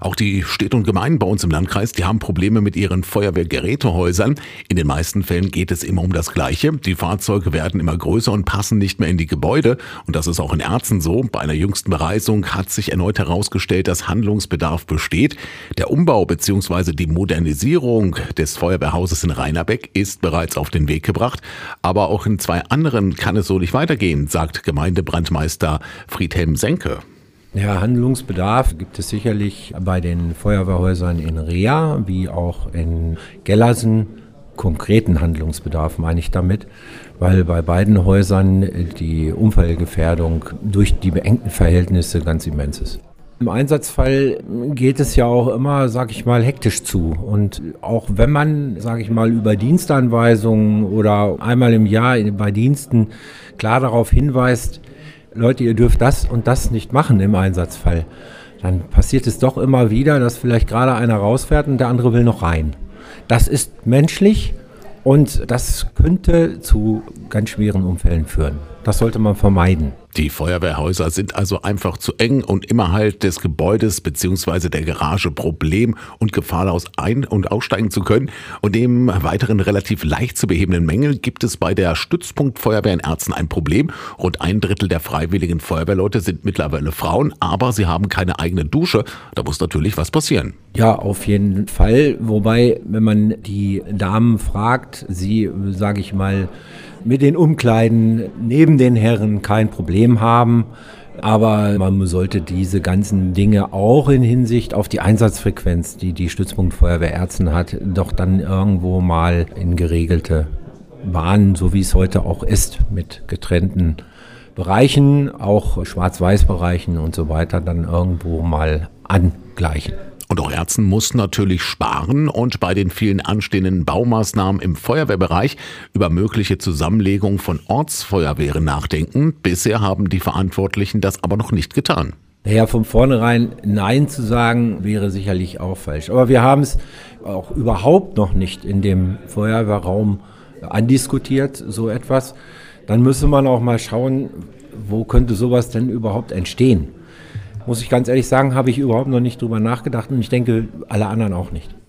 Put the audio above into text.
Auch die Städte und Gemeinden bei uns im Landkreis, die haben Probleme mit ihren Feuerwehrgerätehäusern. In den meisten Fällen geht es immer um das Gleiche. Die Fahrzeuge werden immer größer und passen nicht mehr in die Gebäude. Und das ist auch in Erzen so. Bei einer jüngsten Bereisung hat sich erneut herausgestellt, dass Handlungsbedarf besteht. Der Umbau bzw. die Modernisierung des Feuerwehrhauses in Rheinerbeck ist bereits auf den Weg gebracht. Aber auch in 2 anderen kann es so nicht weitergehen, sagt Gemeindebrandmeister Friedhelm Senke. Ja, Handlungsbedarf gibt es sicherlich bei den Feuerwehrhäusern in Rea wie auch in Gellersen. Konkreten Handlungsbedarf meine ich damit, weil bei beiden Häusern die Unfallgefährdung durch die beengten Verhältnisse ganz immens ist. Im Einsatzfall geht es ja auch immer, sage ich mal, hektisch zu. Und auch wenn man, sage ich mal, über Dienstanweisungen oder einmal im Jahr bei Diensten klar darauf hinweist, Leute, ihr dürft das und das nicht machen im Einsatzfall, dann passiert es doch immer wieder, dass vielleicht gerade einer rausfährt und der andere will noch rein. Das ist menschlich und das könnte zu ganz schweren Unfällen führen. Das sollte man vermeiden. Die Feuerwehrhäuser sind also einfach zu eng und immer halt des Gebäudes bzw. der Garage problem- und gefahrlos ein- und aussteigen zu können. Und neben weiteren relativ leicht zu behebenden Mängeln gibt es bei der Stützpunktfeuerwehr in Erzen ein Problem. Rund 1/3 der freiwilligen Feuerwehrleute sind mittlerweile Frauen, aber sie haben keine eigene Dusche. Da muss natürlich was passieren. Ja, auf jeden Fall. Wobei, wenn man die Damen fragt, sie, sage ich mal, mit den Umkleiden neben den Herren kein Problem haben. Aber man sollte diese ganzen Dinge auch in Hinsicht auf die Einsatzfrequenz, die die Stützpunktfeuerwehr Erzen hat, doch dann irgendwo mal in geregelte Bahnen, so wie es heute auch ist, mit getrennten Bereichen, auch Schwarz-Weiß-Bereichen und so weiter, dann irgendwo mal angleichen. Und auch Erzen muss natürlich sparen und bei den vielen anstehenden Baumaßnahmen im Feuerwehrbereich über mögliche Zusammenlegung von Ortsfeuerwehren nachdenken. Bisher haben die Verantwortlichen das aber noch nicht getan. Naja, von vornherein Nein zu sagen, wäre sicherlich auch falsch. Aber wir haben es auch überhaupt noch nicht in dem Feuerwehrraum andiskutiert, so etwas. Dann müsste man auch mal schauen, wo könnte sowas denn überhaupt entstehen. Muss ich ganz ehrlich sagen, habe ich überhaupt noch nicht drüber nachgedacht und ich denke, alle anderen auch nicht.